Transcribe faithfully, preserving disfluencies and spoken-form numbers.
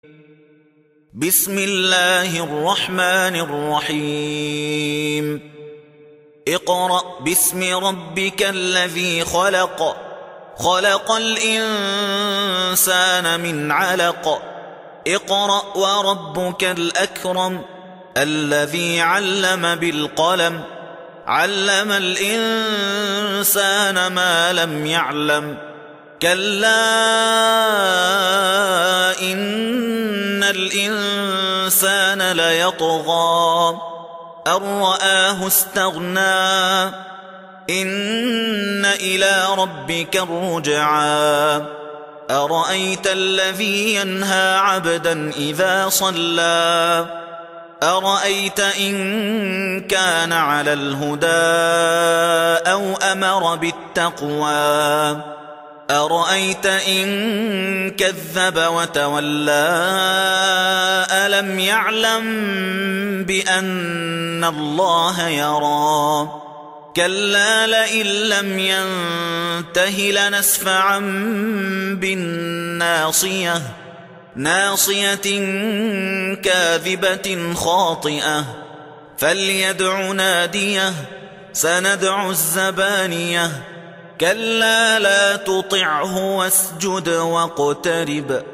بسم الله الرحمن الرحيم اقرأ باسم ربك الذي خلق خلق الإنسان من علق اقرأ وربك الأكرم الذي علم بالقلم علم الإنسان ما لم يعلم كلا إن الإنسان ليطغى أن رآه استغنى إن إلى ربك الرجعى أرأيت الذي ينهى عبدا إذا صلى أرأيت إن كان على الهدى أو أمر بالتقوى أرأيت إن كذب وتولى ألم يعلم بأن الله يرى كلا لئن لم ينته لنسفعا بالناصية ناصية كاذبة خاطئة فليدع ناديه سندع الزبانية كلا لا تطعه واسجد واقترب